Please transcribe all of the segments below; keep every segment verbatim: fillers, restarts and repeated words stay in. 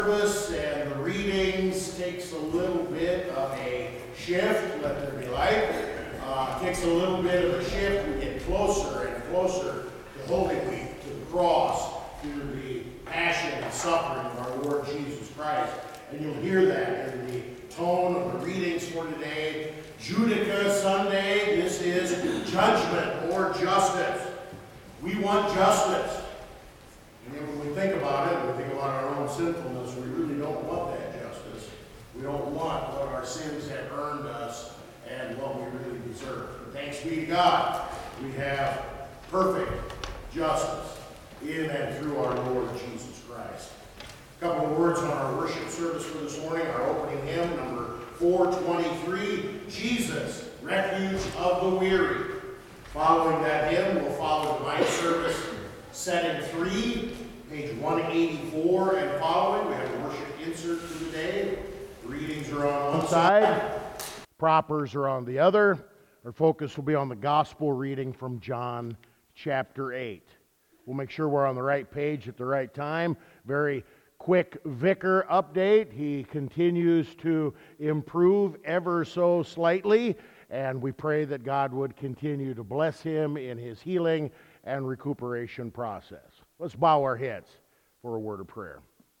service and the readings takes a little bit of a shift, let there be light. Uh, takes a little bit of a shift. We get closer and closer to Holy Week, to the cross, to the passion and suffering of our Lord Jesus Christ. And you'll hear that in the tone of the readings for today. Judica Sunday, this is judgment or justice. We want justice. And then when we think about it, we think about our own sinfulness, we really don't want that justice. We don't want what our sins have earned us and what we really deserve. But thanks be to God, we have perfect justice in and through our Lord Jesus Christ. A couple of words on our worship service for this morning. Our opening hymn, number four twenty-three, Jesus, Refuge of the Weary. Following that hymn, we'll follow divine service, setting three, page one eighty-four and following. We have a worship insert for the day. The readings are on one side, propers are on the other. Our focus will be on the gospel reading from John chapter eight. We'll make sure we're on the right page at the right time. Very quick vicar update. He continues to improve ever so slightly, and we pray that God would continue to bless him in his healing and recuperation process. Let's bow our heads for a word of prayer.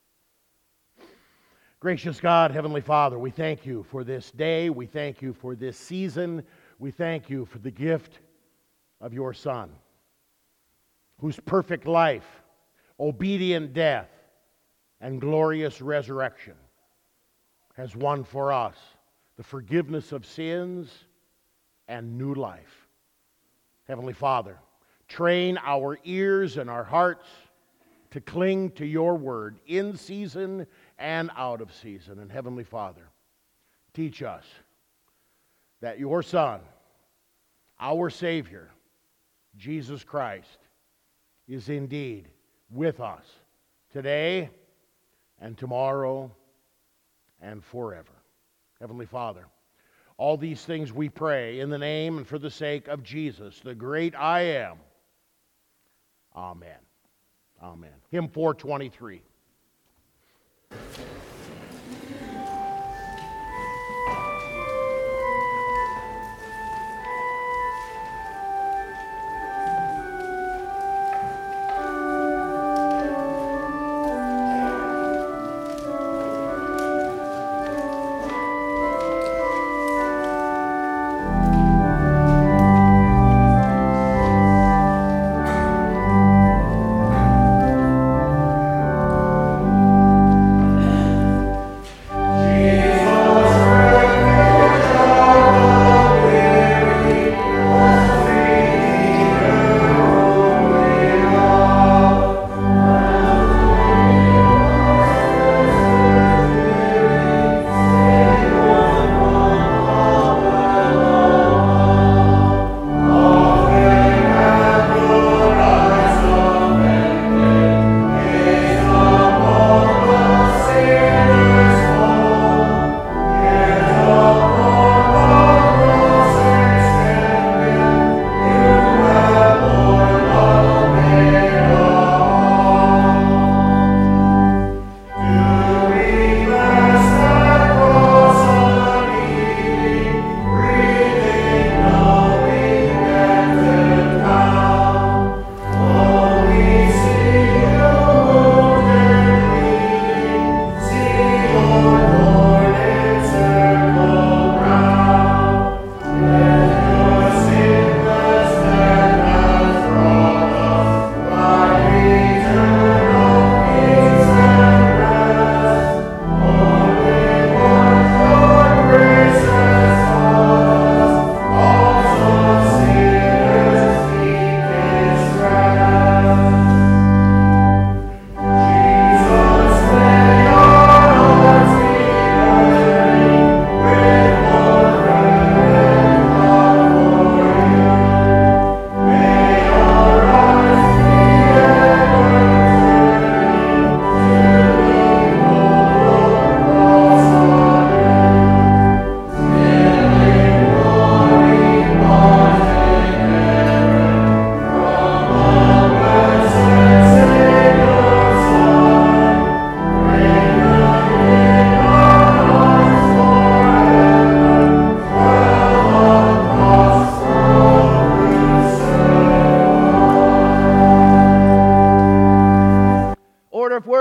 Gracious God, Heavenly Father, we thank you for this day. We thank you for this season. We thank you for the gift of your Son, whose perfect life, obedient death, and glorious resurrection has won for us the forgiveness of sins and new life. Heavenly Father, train our ears and our hearts to cling to your word in season and out of season. And Heavenly Father, teach us that your Son, our Savior, Jesus Christ, is indeed with us today and tomorrow and forever. Heavenly Father, all these things we pray in the name and for the sake of Jesus, the great I Am. Amen. Amen. Hymn four twenty-three.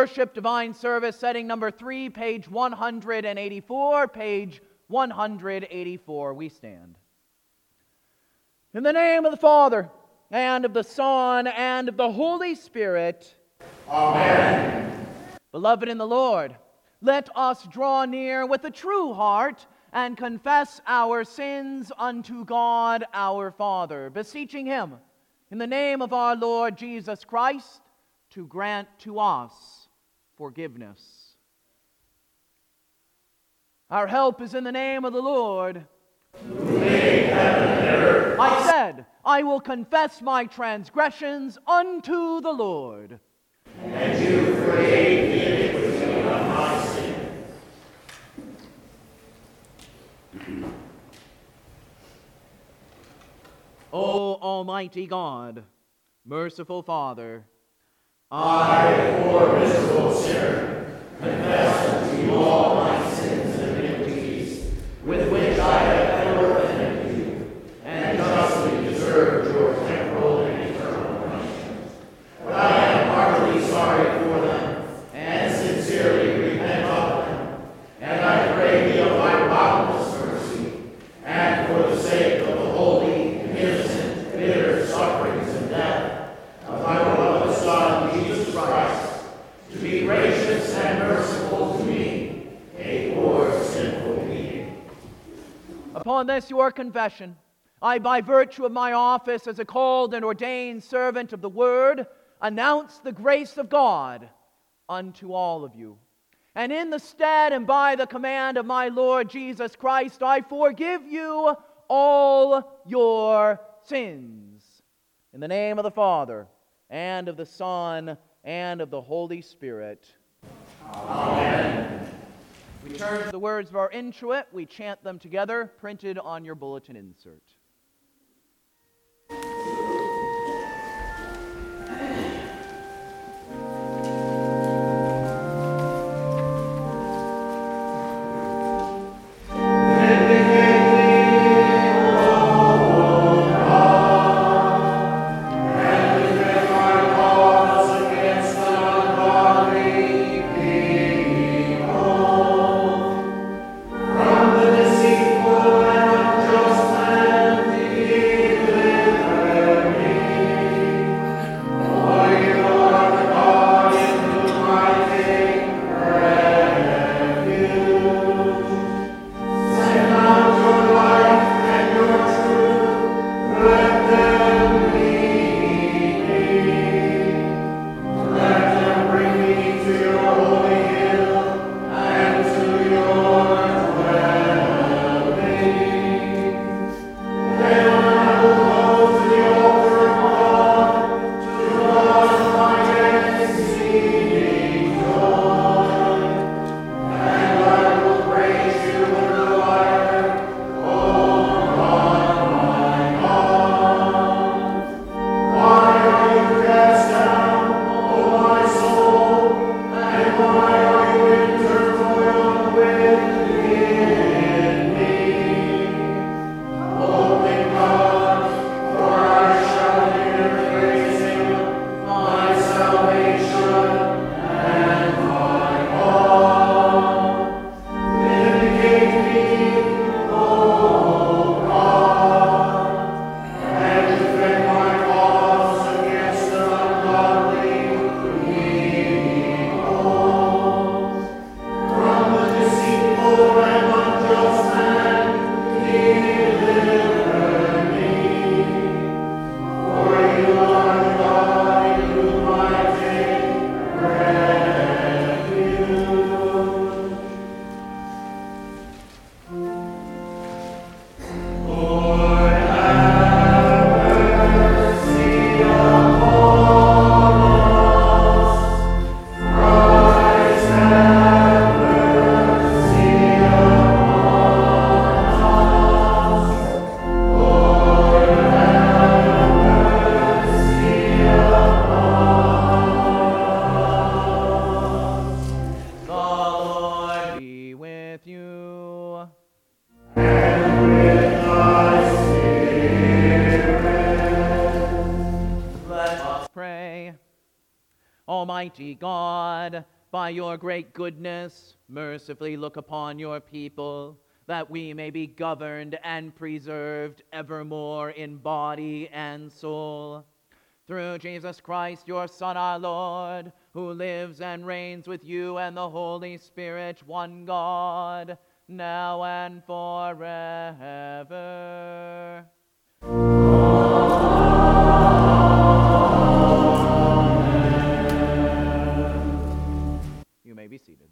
worship divine service, setting number three, page one hundred eighty-four, page one hundred eighty-four. We stand. In the name of the Father, and of the Son, and of the Holy Spirit. Amen. Beloved in the Lord, let us draw near with a true heart and confess our sins unto God our Father, beseeching Him, in the name of our Lord Jesus Christ, to grant to us forgiveness. Our help is in the name of the Lord, who made heaven and earth. I said, I will confess my transgressions unto the Lord. And you forgave the iniquity of my sin. O Almighty God, merciful Father, I, a poor miserable sinner, confess unto you all my sins and iniquities, with which I have ever offended you, and justly deserved your temporal and eternal punishment. But I am heartily sorry for them, and sincerely repent of them, and I pray thee of thy boundless mercy, and for the sake of the holy, innocent, bitter sufferings and death of thy beloved Son, Jesus Christ, to be gracious and merciful to me, a poor sinful being. Upon this your confession, I, by virtue of my office as a called and ordained servant of the Word, announce the grace of God unto all of you. And in the stead and by the command of my Lord Jesus Christ, I forgive you all your sins. In the name of the Father, and of the Son, and of the Holy Spirit. Amen. We turn to the words of our introit. We chant them together, printed on your bulletin insert. Almighty God, by your great goodness, mercifully look upon your people, that we may be governed and preserved evermore in body and soul. Through Jesus Christ, your Son, our Lord, who lives and reigns with you and the Holy Spirit, one God, now and forever. You may be seated.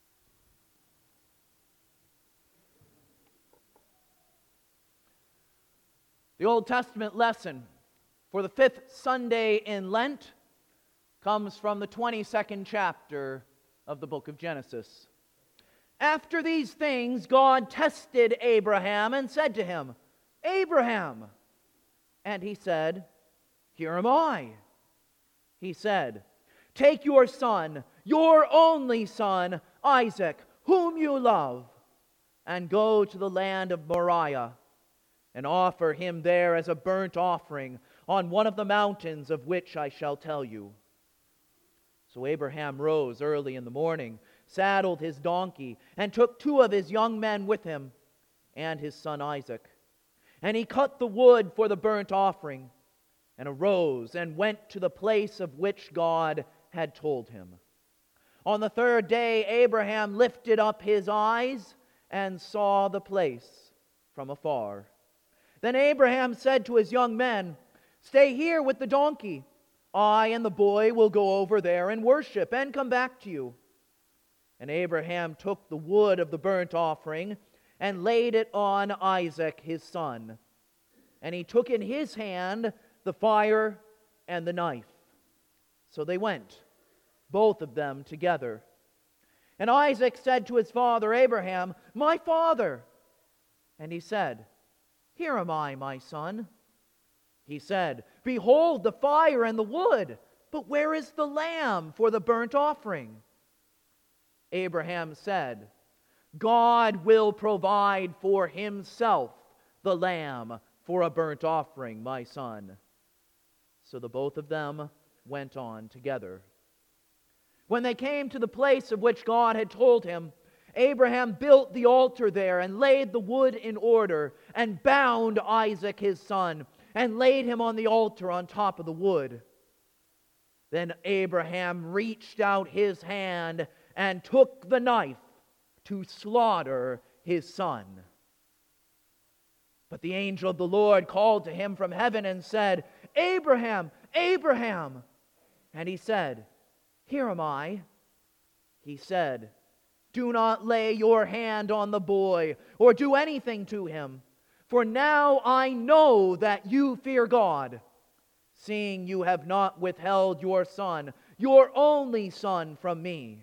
The Old Testament lesson for the fifth Sunday in Lent comes from the twenty-second chapter of the book of Genesis. After these things, God tested Abraham and said to him, "Abraham." And he said, "Here am I." He said, "Take your son, your only son, Isaac, whom you love, and go to the land of Moriah, and offer him there as a burnt offering on one of the mountains of which I shall tell you." So Abraham rose early in the morning, saddled his donkey, and took two of his young men with him, and his son Isaac. And he cut the wood for the burnt offering, and arose and went to the place of which God had told him. On the third day Abraham lifted up his eyes and saw the place from afar. Then Abraham said to his young men, "Stay here with the donkey. I and the boy will go over there and worship and come back to you." And Abraham took the wood of the burnt offering and laid it on Isaac his son. And he took in his hand the fire and the knife. So they went, both of them together. And Isaac said to his father Abraham, "My father." And he said, "Here am I, my son." He said, "Behold the fire and the wood, but where is the lamb for the burnt offering?" Abraham said, "God will provide for himself the lamb for a burnt offering, my son." So the both of them went on together. When they came to the place of which God had told him, Abraham built the altar there and laid the wood in order and bound Isaac his son and laid him on the altar on top of the wood. Then Abraham reached out his hand and took the knife to slaughter his son. But the angel of the Lord called to him from heaven and said, "Abraham, Abraham." And he said, "Here am I." He said, "Do not lay your hand on the boy or do anything to him, for now I know that you fear God, seeing you have not withheld your son, your only son, from me."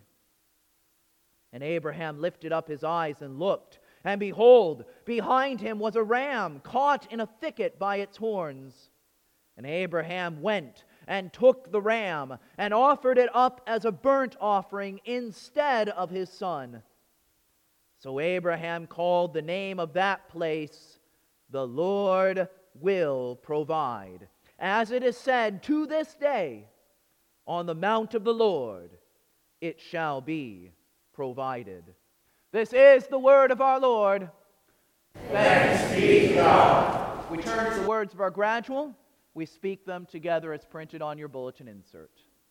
And Abraham lifted up his eyes and looked, and behold, behind him was a ram caught in a thicket by its horns. And Abraham went and took the ram and offered it up as a burnt offering instead of his son. So Abraham called the name of that place, "The Lord will provide." As it is said to this day, "On the mount of the Lord it shall be provided." This is the word of our Lord. Thanks be to God. We turn to the words of our gradual. We speak them together as printed on your bulletin insert.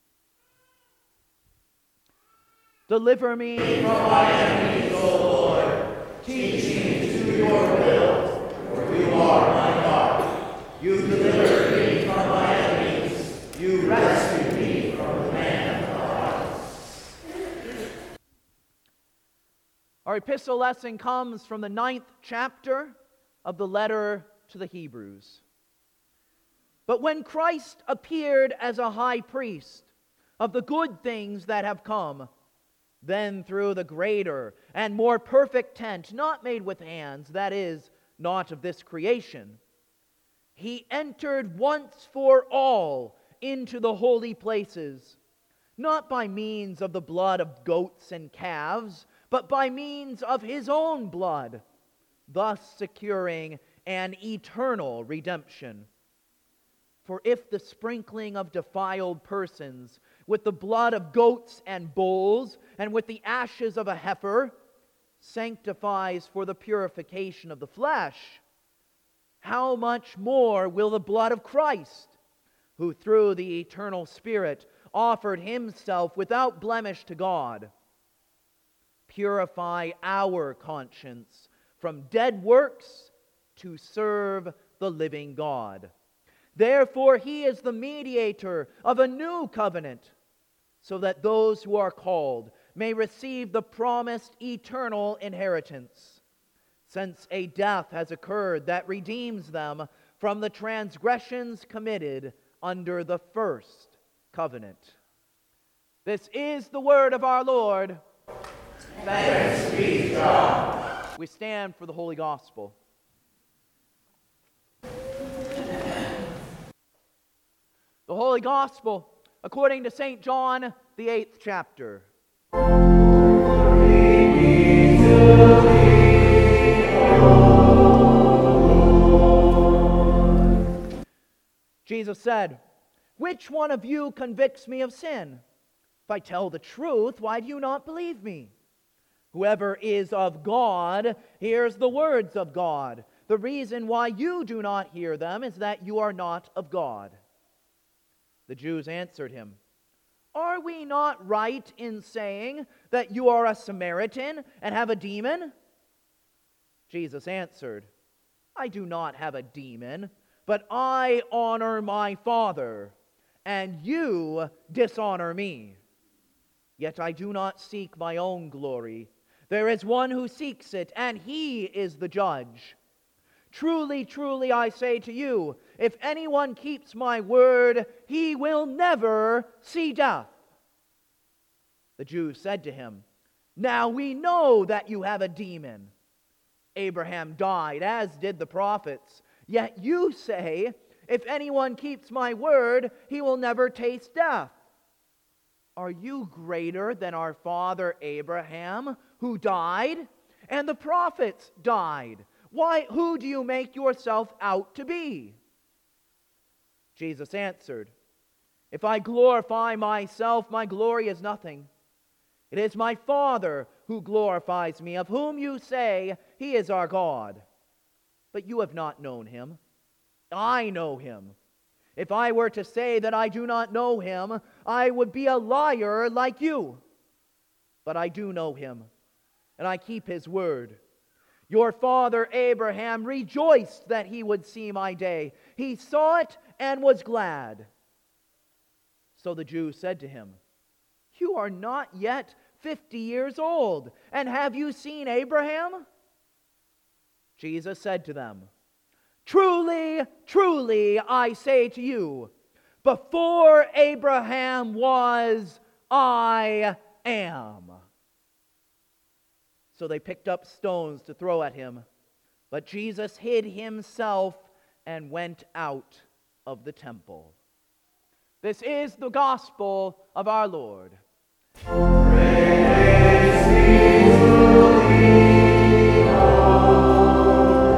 Deliver me from my enemies, O Lord. Teach me to do your will, for you are my God. You delivered me from my enemies. You rescued me from the man of violence. Our epistle lesson comes from the ninth chapter of the letter to the Hebrews. But when Christ appeared as a high priest of the good things that have come, then through the greater and more perfect tent, not made with hands, that is, not of this creation, he entered once for all into the holy places, not by means of the blood of goats and calves, but by means of his own blood, thus securing an eternal redemption. For if the sprinkling of defiled persons with the blood of goats and bulls, and with the ashes of a heifer, sanctifies for the purification of the flesh, how much more will the blood of Christ, who through the eternal Spirit offered himself without blemish to God, purify our conscience from dead works to serve the living God. Therefore he is the mediator of a new covenant, so that those who are called may receive the promised eternal inheritance, since a death has occurred that redeems them from the transgressions committed under the first covenant. This is the word of our Lord. Thanks be to God. We stand for the Holy Gospel. The Holy Gospel according to Saint John, the eighth chapter. Jesus said, "Which one of you convicts me of sin? If I tell the truth, why do you not believe me? Whoever is of God hears the words of God. The reason why you do not hear them is that you are not of God." The Jews answered him, "Are we not right in saying that you are a Samaritan and have a demon?" Jesus answered, "I do not have a demon, but I honor my Father, and you dishonor me. Yet I do not seek my own glory. There is one who seeks it, and he is the judge. Truly, truly, I say to you, if anyone keeps my word, he will never see death." The Jews said to him, "Now we know that you have a demon. Abraham died, as did the prophets. Yet you say, if anyone keeps my word, he will never taste death. Are you greater than our father Abraham, who died? And the prophets died. Why, who do you make yourself out to be?" Jesus answered, "If I glorify myself, my glory is nothing. It is my Father who glorifies me, of whom you say he is our God. But you have not known him. I know him. If I were to say that I do not know him, I would be a liar like you. But I do know him, and I keep his word. Your father Abraham rejoiced that he would see my day. He saw it and was glad." So the Jews said to him, "You are not yet fifty years old, and have you seen Abraham?" Jesus said to them, "Truly, truly, I say to you, before Abraham was, I am." So they picked up stones to throw at him, but Jesus hid himself and went out of the temple. This is the gospel of our Lord. Praise be to thee, O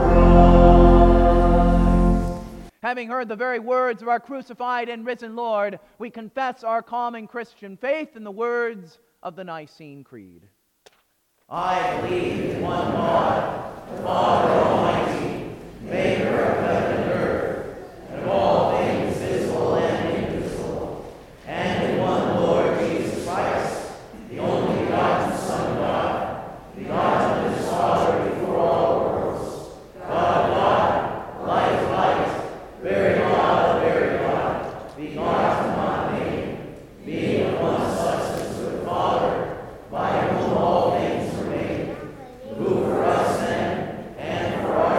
Christ. Having heard the very words of our crucified and risen Lord, we confess our common Christian faith in the words of the Nicene Creed. I believe in one God, the Father Almighty, maker of heaven and earth, and of all things visible and invisible, and in one Lord Jesus Christ, the only begotten Son of God, begotten of his Father before all worlds, God of God, light of light, very God of very God, begotten, not made, being of one substance with the Father, by whom all things who for us then and for our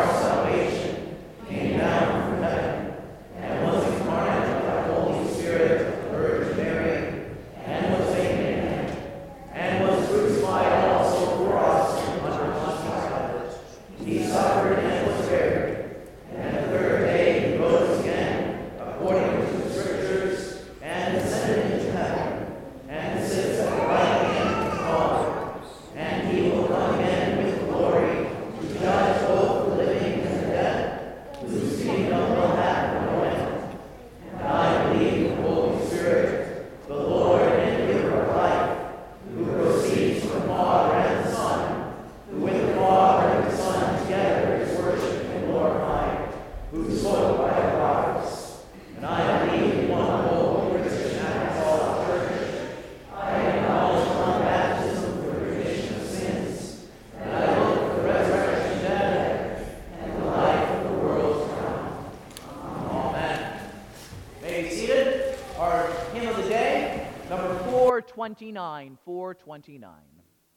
twenty-nine, four twenty-nine.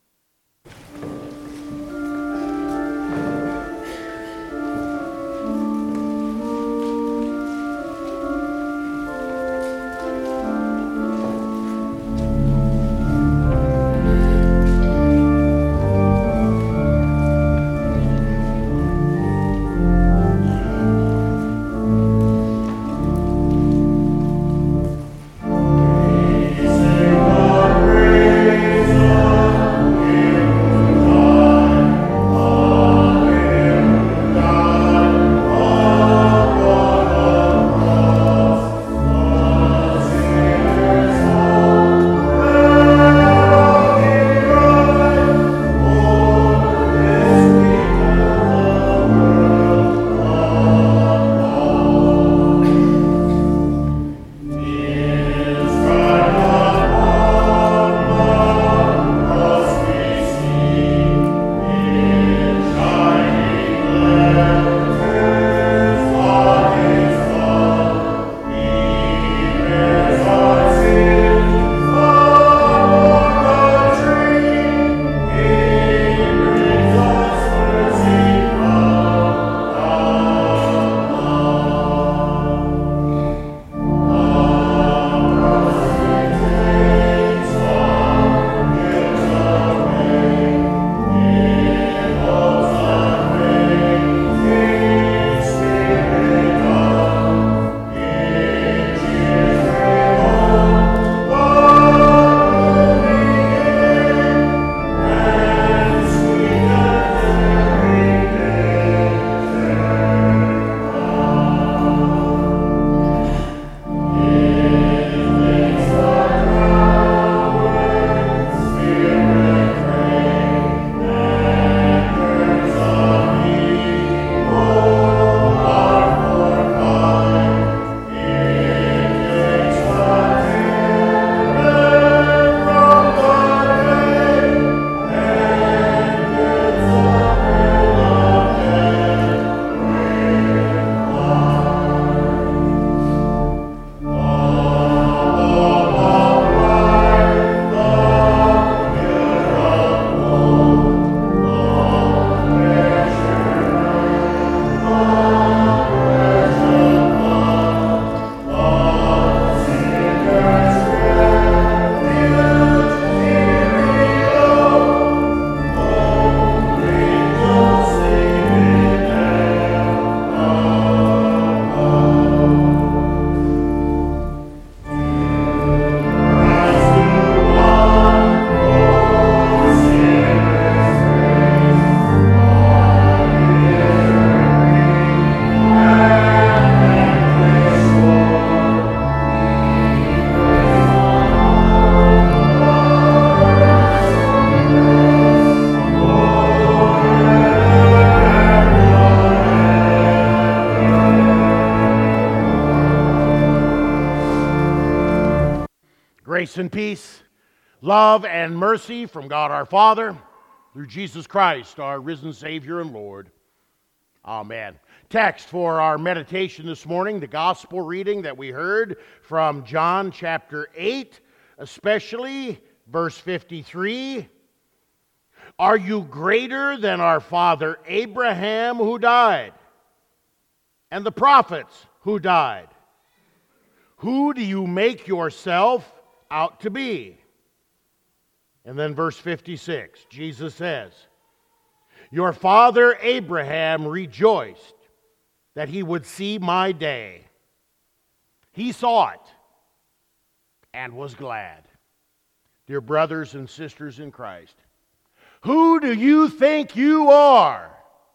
Grace and peace, love and mercy from God our Father, through Jesus Christ, our risen Savior and Lord. Amen. Text for our meditation this morning, the gospel reading that we heard from John chapter eight, especially verse fifty-three. Are you greater than our father Abraham who died, and the prophets who died? Who do you make yourself out to be? And then verse fifty-six, Jesus says, your father Abraham rejoiced that he would see my day. He saw it and was glad. Dear brothers and sisters in Christ, who do you think you are?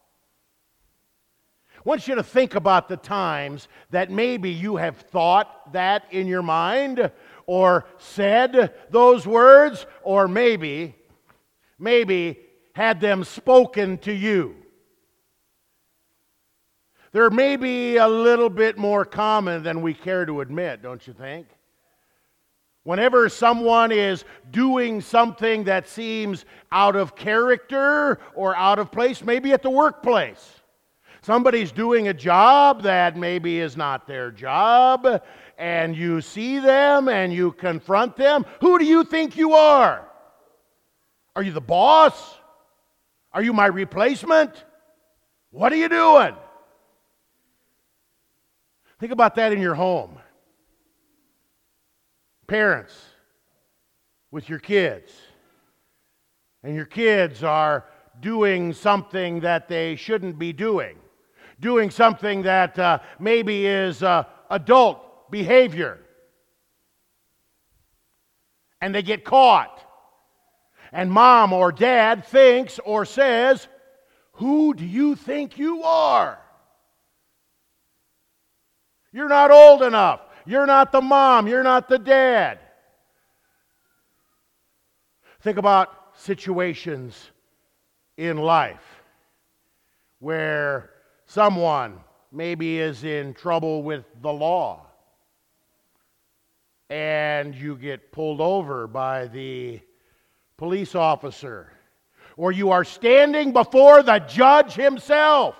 I want you to think about the times that maybe you have thought that in your mind, or said those words, or maybe, maybe had them spoken to you. They're maybe a little bit more common than we care to admit, don't you think? Whenever someone is doing something that seems out of character or out of place, maybe at the workplace, Somebody's doing a job that maybe is not their job, and you see them and you confront them. Who do you think you are? Are you the boss? Are you my replacement? What are you doing? Think about that in your home. Parents with your kids, and your kids are doing something that they shouldn't be doing, doing something that uh, maybe is uh, adult behavior, and they get caught. And mom or dad thinks or says, "Who do you think you are? You're not old enough. You're not the mom. You're not the dad." Think about situations in life where someone maybe is in trouble with the law, and you get pulled over by the police officer, or you are standing before the judge himself.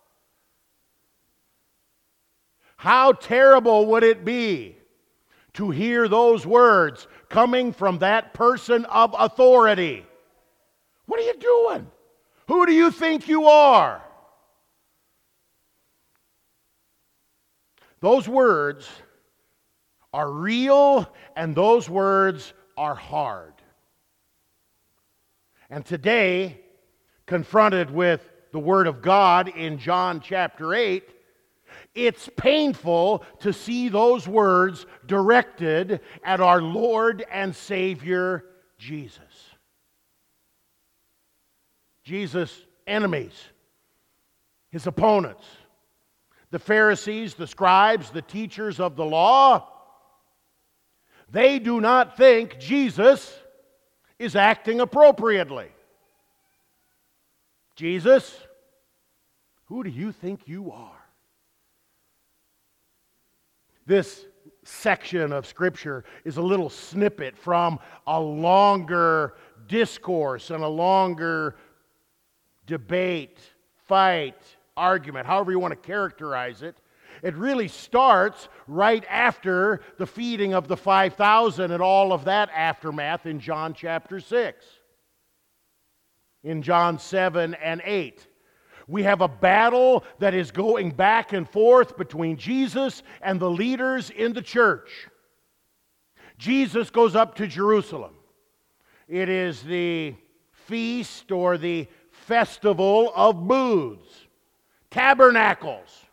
How terrible would it be to hear those words coming from that person of authority? What are you doing? Who do you think you are? Those words are real, and those words are hard. And today, confronted with the Word of God in John chapter eight, it's painful to see those words directed at our Lord and Savior, Jesus. Jesus' enemies, his opponents, the Pharisees, the scribes, the teachers of the law, they do not think Jesus is acting appropriately. Jesus, who do you think you are? This section of Scripture is a little snippet from a longer discourse and a longer debate, fight, argument, however you want to characterize it. It really starts right after the feeding of the five thousand and all of that aftermath in John chapter six. In John seven and eight. We have a battle that is going back and forth between Jesus and the leaders in the church. Jesus goes up to Jerusalem. It is the feast or the festival of booths, tabernacles.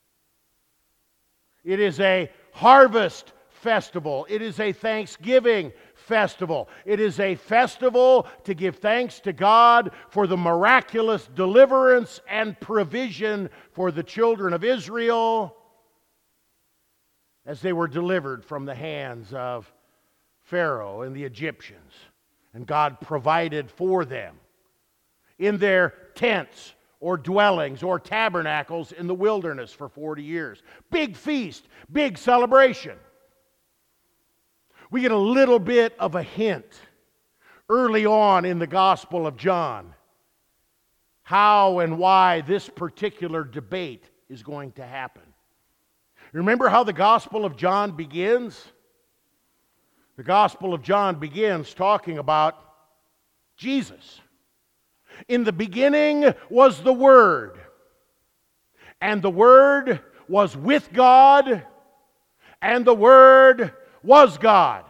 It is a harvest festival. It is a Thanksgiving festival. It is a festival to give thanks to God for the miraculous deliverance and provision for the children of Israel as they were delivered from the hands of Pharaoh and the Egyptians. And God provided for them in their tents or dwellings or tabernacles in the wilderness for forty years. Big feast, big celebration. We get a little bit of a hint early on in the Gospel of John how and why this particular debate is going to happen. Remember how the Gospel of John begins? The Gospel of John begins talking about Jesus. In the beginning was the Word, and the Word was with God, and the Word was God.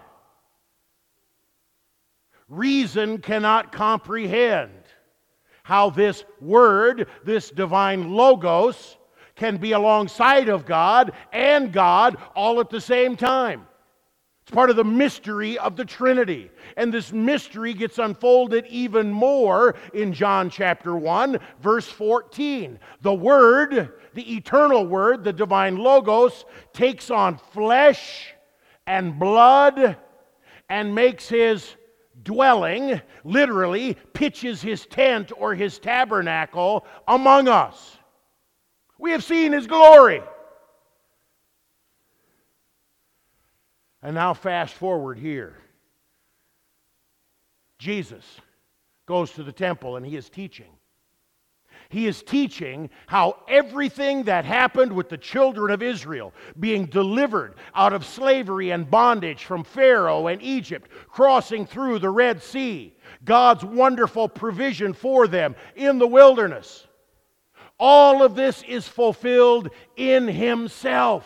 Reason cannot comprehend how this Word, this divine Logos, can be alongside of God and God all at the same time. It's part of the mystery of the Trinity. And this mystery gets unfolded even more in John chapter one, verse fourteen. The Word, the eternal Word, the divine Logos, takes on flesh and blood and makes his dwelling, literally pitches his tent or his tabernacle among us. We have seen his glory. And now fast forward here. Jesus goes to the temple and he is teaching. He is teaching how everything that happened with the children of Israel being delivered out of slavery and bondage from Pharaoh and Egypt, crossing through the Red Sea, God's wonderful provision for them in the wilderness. All of this is fulfilled in Himself.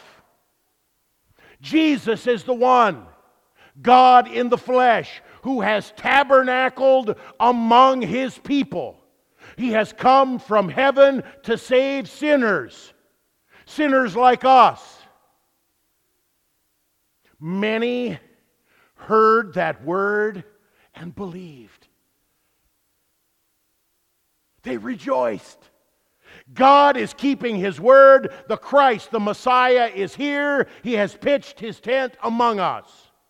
Jesus is the one, God in the flesh, who has tabernacled among His people. He has come from heaven to save sinners, sinners like us. Many heard that word and believed. They rejoiced. God is keeping His word. The Christ, the Messiah, is here. He has pitched His tent among us.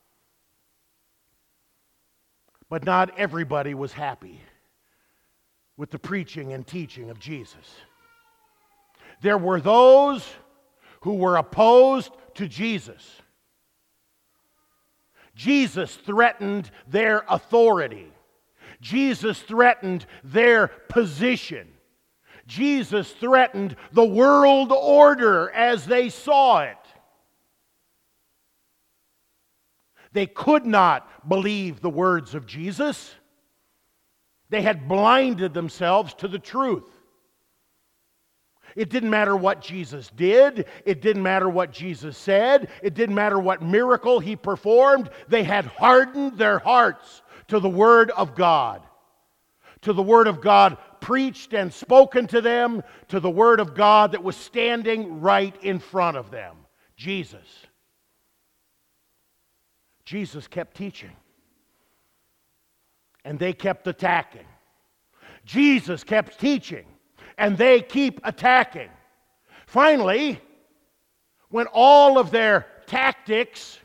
But not everybody was happy with the preaching and teaching of Jesus. There were those who were opposed to Jesus. Jesus threatened their authority. Jesus threatened their position. Jesus threatened the world order as they saw it. They could not believe the words of Jesus. They had blinded themselves to the truth. It didn't matter what Jesus did. It didn't matter what Jesus said. It didn't matter what miracle He performed. They had hardened their hearts to the Word of God. To the Word of God preached and spoken to them. To the Word of God that was standing right in front of them. Jesus. Jesus kept teaching. And they kept attacking. Jesus kept teaching, and they keep attacking. Finally, when all of their tactics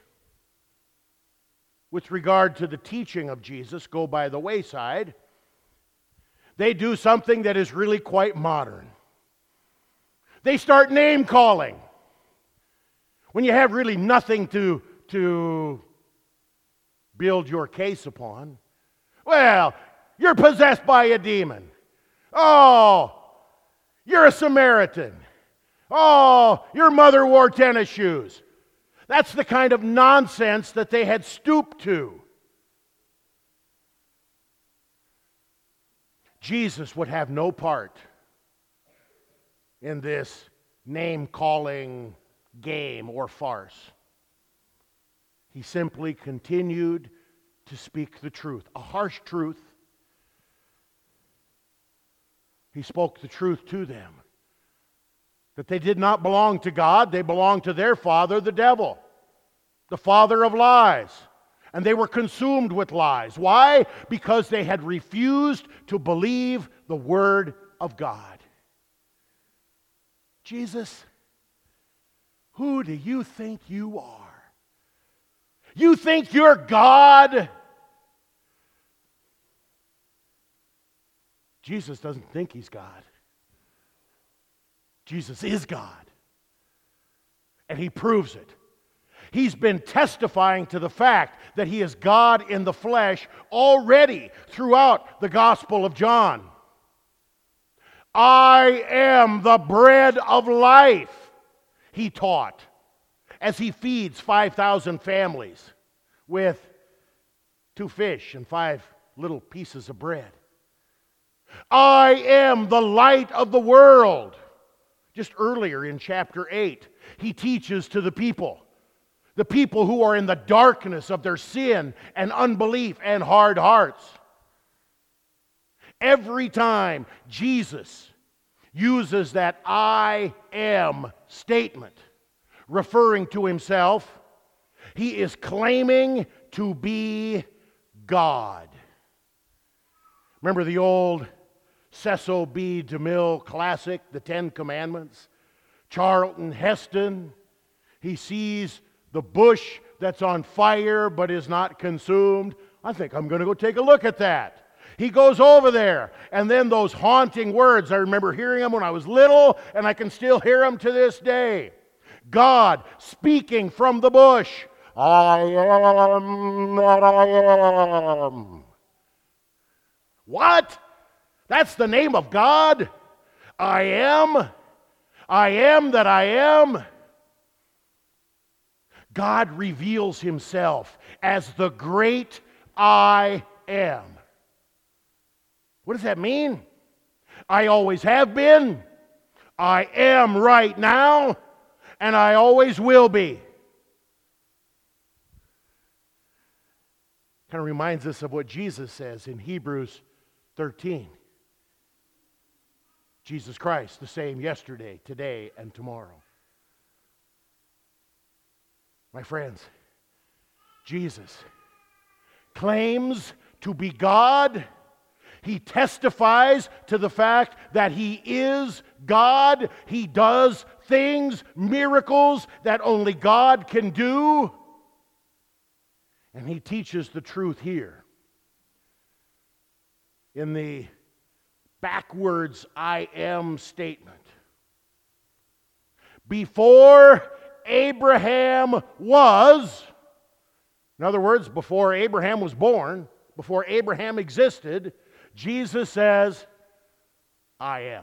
with regard to the teaching of Jesus go by the wayside, they do something that is really quite modern. They start name calling. When you have really nothing to, to build your case upon, well, you're possessed by a demon. Oh, you're a Samaritan. Oh, your mother wore tennis shoes. That's the kind of nonsense that they had stooped to. Jesus would have no part in this name-calling game or farce. He simply continued to speak the truth, a harsh truth. He spoke the truth to them, that they did not belong to God, they belonged to their father, the devil, the father of lies. And they were consumed with lies. Why? Because they had refused to believe the Word of God. Jesus, who do you think you are? You think you're God? Jesus doesn't think He's God. Jesus is God. And He proves it. He's been testifying to the fact that He is God in the flesh already throughout the Gospel of John. I am the bread of life, He taught, as He feeds five thousand families with two fish and five little pieces of bread. I am the light of the world. Just earlier in chapter eight, He teaches to the people, the people who are in the darkness of their sin and unbelief and hard hearts. Every time Jesus uses that I am statement, referring to Himself, He is claiming to be God. Remember the old Cecil B. DeMille classic, The Ten Commandments? Charlton Heston, he sees the bush that's on fire but is not consumed. I think I'm going to go take a look at that. He goes over there, and then those haunting words, I remember hearing them when I was little, and I can still hear them to this day. God speaking from the bush, I am that I am. What? That's the name of God? I am, I am that I am. God reveals himself as the great I am. What does that mean? I always have been, I am right now, and I always will be. Kind of reminds us of what Jesus says in Hebrews thirteen. Jesus Christ, the same yesterday, today, and tomorrow. My friends, Jesus claims to be God. He testifies to the fact that he is God. He does things, miracles that only God can do. And he teaches the truth here. In the backwards I am statement. Before Abraham was, in other words, before Abraham was born, before Abraham existed, Jesus says, I am.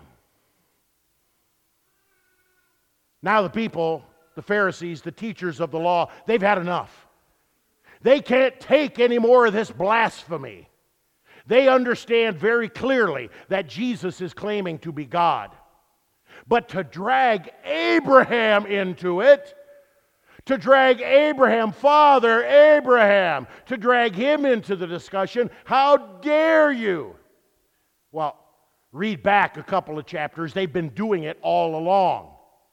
Now the people, the Pharisees, the teachers of the law, they've had enough. They can't take any more of this blasphemy. They understand very clearly that Jesus is claiming to be God. But to drag Abraham into it, to drag Abraham, Father Abraham, to drag him into the discussion, how dare you? Well, read back a couple of chapters. They've been doing it all along.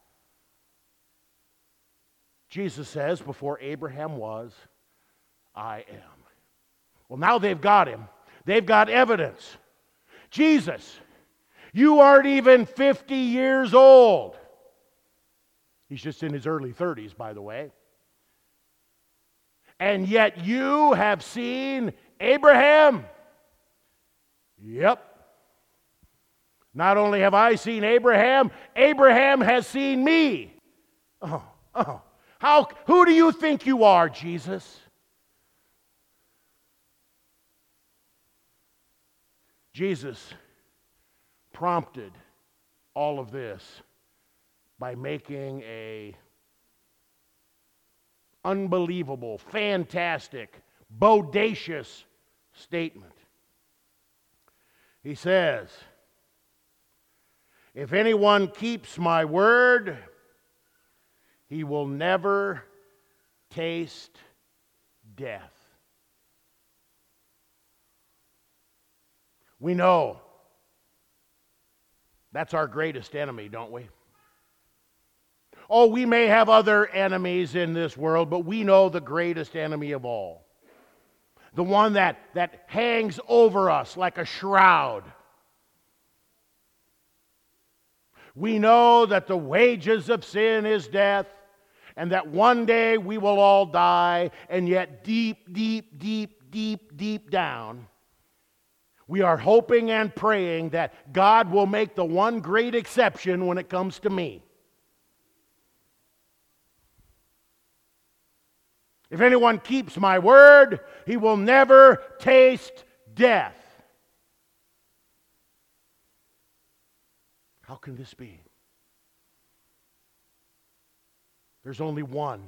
Jesus says, before Abraham was, I am. Well, now they've got him. They've got evidence. Jesus, you aren't even fifty years old. He's just in his early thirties, by the way. And yet you have seen Abraham? Yep. Not only have I seen Abraham, Abraham has seen me. Oh, oh. How, who do you think you are, Jesus? Jesus prompted all of this by making a unbelievable, fantastic, bodacious statement. He says, if anyone keeps my word, he will never taste death. We know that's our greatest enemy, don't we? Oh, we may have other enemies in this world, but we know the greatest enemy of all. The one that, that hangs over us like a shroud. We know that the wages of sin is death, and that one day we will all die, and yet deep, deep, deep, deep, deep down, we are hoping and praying that God will make the one great exception when it comes to me. If anyone keeps my word, he will never taste death. How can this be? There's only one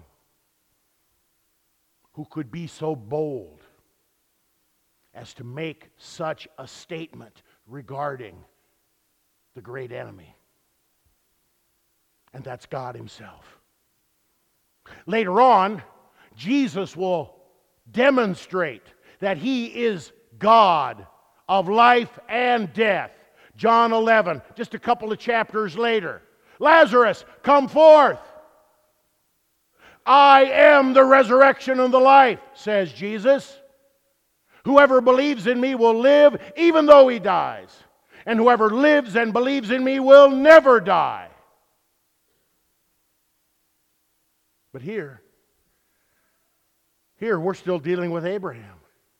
who could be so bold as to make such a statement regarding the great enemy. And that's God himself. Later on, Jesus will demonstrate that he is God of life and death. John eleven, just a couple of chapters later. Lazarus, come forth. I am the resurrection and the life, says Jesus. Whoever believes in me will live even though he dies. And whoever lives and believes in me will never die. But here, here we're still dealing with Abraham.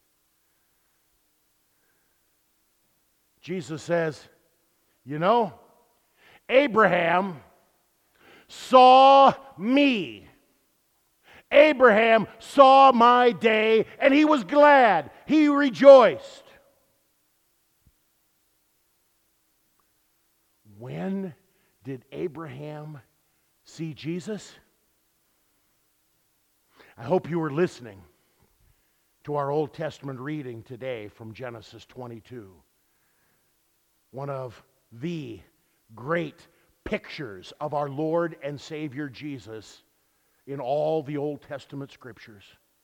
Jesus says, you know, Abraham saw me. Abraham saw my day, and he was glad. He rejoiced. When did Abraham see Jesus? I hope you were listening to our Old Testament reading today from Genesis twenty-two. One of the great pictures of our Lord and Savior Jesus in all the Old Testament scriptures.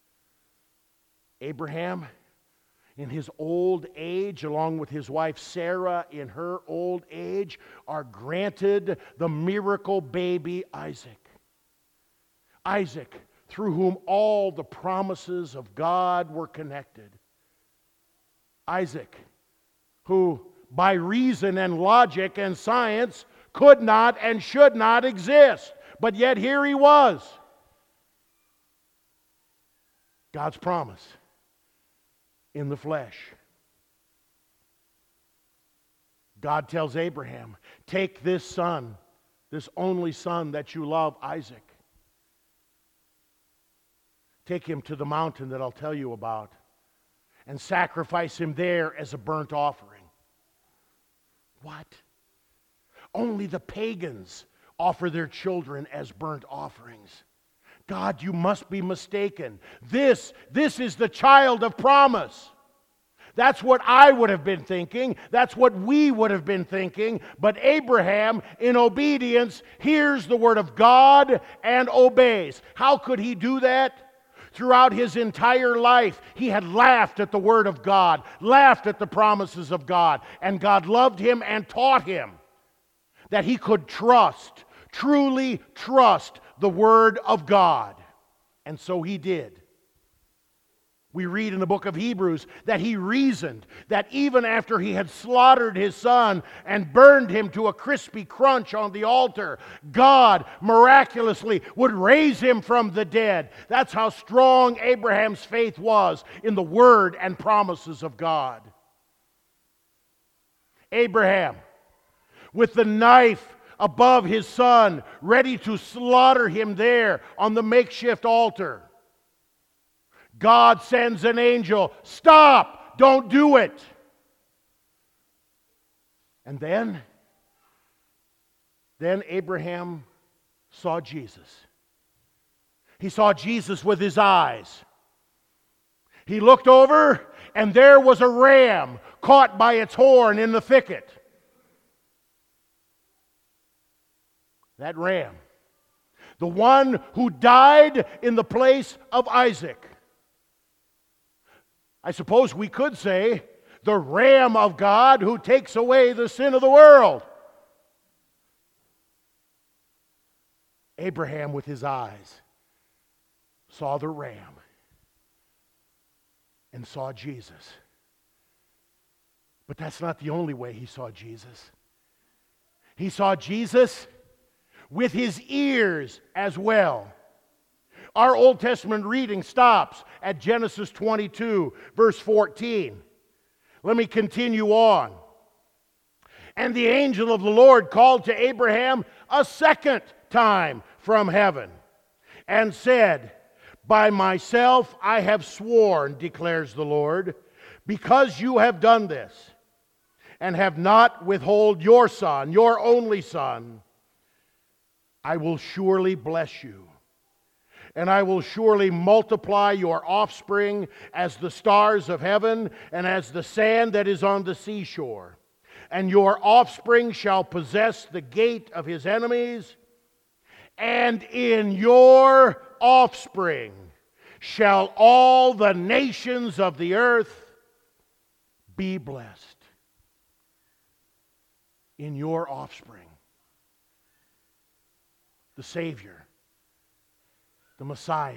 Abraham, in his old age, along with his wife Sarah in her old age, are granted the miracle baby Isaac. Isaac, through whom all the promises of God were connected. Isaac, who by reason and logic and science could not and should not exist, but yet here he was. God's promise in the flesh. God tells Abraham, take this son, this only son that you love, Isaac. Take him to the mountain that I'll tell you about and sacrifice him there as a burnt offering. What? Only the pagans offer their children as burnt offerings. God, you must be mistaken. This, this is the child of promise. That's what I would have been thinking. That's what we would have been thinking. But Abraham, in obedience, hears the word of God and obeys. How could he do that? Throughout his entire life, he had laughed at the word of God, laughed at the promises of God, and God loved him and taught him that he could trust, truly trust the word of God. And so he did. We read in the book of Hebrews that he reasoned that even after he had slaughtered his son and burned him to a crispy crunch on the altar, God miraculously would raise him from the dead. That's how strong Abraham's faith was in the word and promises of God. Abraham, with the knife above his son, ready to slaughter him there on the makeshift altar, God sends an angel. Stop! Don't do it! And then, then Abraham saw Jesus. He saw Jesus with his eyes. He looked over, and there was a ram caught by its horn in the thicket. That ram, the one who died in the place of Isaac. I suppose we could say, the Ram of God who takes away the sin of the world. Abraham, with his eyes, saw the ram and saw Jesus. But that's not the only way he saw Jesus. He saw Jesus with his ears as well. Our Old Testament reading stops at Genesis twenty-two, verse fourteen. Let me continue on. And the angel of the Lord called to Abraham a second time from heaven and said, by myself I have sworn, declares the Lord, because you have done this and have not withheld your son, your only son, I will surely bless you. And I will surely multiply your offspring as the stars of heaven and as the sand that is on the seashore. And your offspring shall possess the gate of his enemies. And in your offspring shall all the nations of the earth be blessed. In your offspring. The Savior. The Messiah,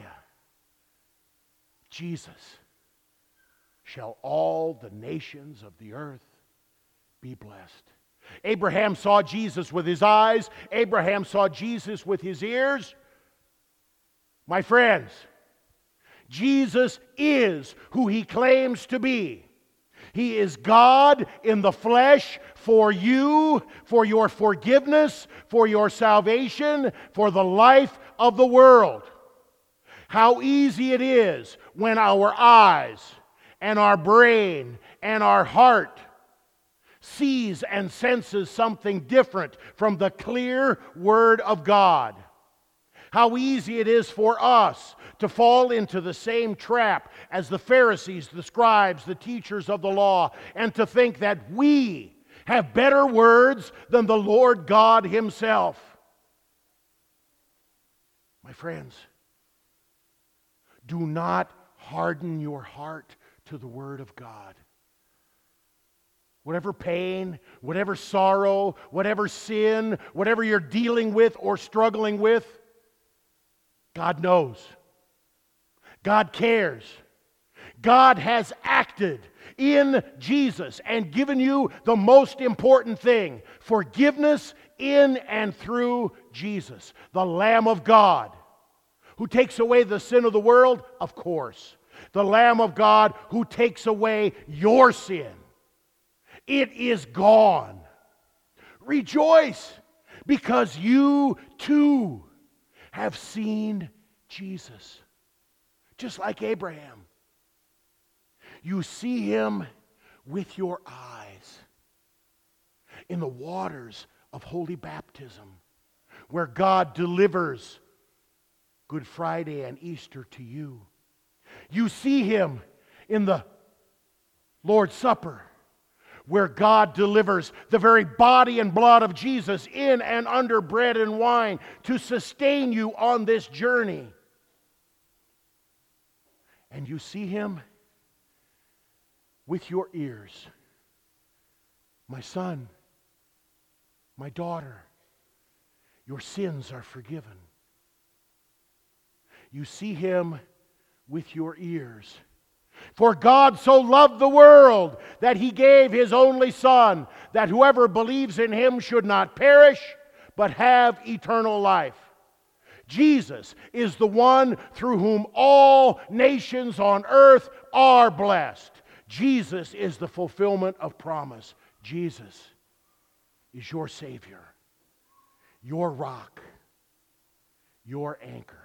Jesus, shall all the nations of the earth be blessed. Abraham saw Jesus with his eyes. Abraham saw Jesus with his ears. My friends, Jesus is who he claims to be. He is God in the flesh for you, for your forgiveness, for your salvation, for the life of the world. How easy it is when our eyes and our brain and our heart sees and senses something different from the clear Word of God. How easy it is for us to fall into the same trap as the Pharisees, the scribes, the teachers of the law, and to think that we have better words than the Lord God Himself. My friends, do not harden your heart to the Word of God. Whatever pain, whatever sorrow, whatever sin, whatever you're dealing with or struggling with, God knows. God cares. God has acted in Jesus and given you the most important thing, forgiveness in and through Jesus, the Lamb of God, who takes away the sin of the world, of course. The Lamb of God who takes away your sin. It is gone. Rejoice, because you too have seen Jesus, just like Abraham. You see Him with your eyes in the waters of holy baptism, where God delivers Good Friday and Easter to you. You see Him in the Lord's Supper, where God delivers the very body and blood of Jesus in and under bread and wine to sustain you on this journey. And you see Him with your ears. My son, my daughter, your sins are forgiven. You see Him with your ears. For God so loved the world that He gave His only Son, that whoever believes in Him should not perish, but have eternal life. Jesus is the one through whom all nations on earth are blessed. Jesus is the fulfillment of promise. Jesus is your Savior, your rock, your anchor.